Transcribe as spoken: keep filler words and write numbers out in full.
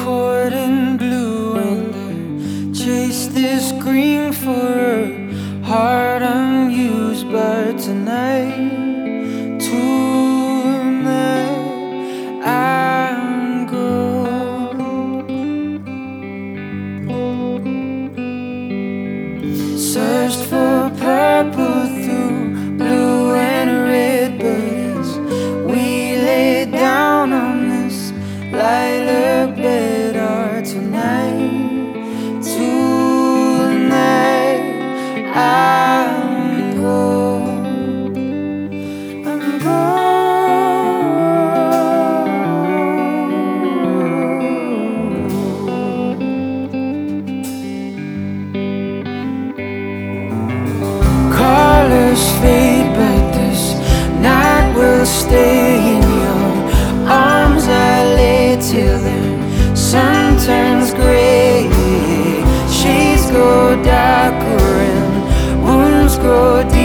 cord and glue and chase this green for a heart unused. But tonight, tonight I'm gold. Searched for purple through blue and red, but as we lay down on this lilac bed, or tonight, tonight I'm gold. I'm gold. Colors fade, but this night will stay in your arms. I lay till the sun turns gray, shades grow darker and wounds grow deep.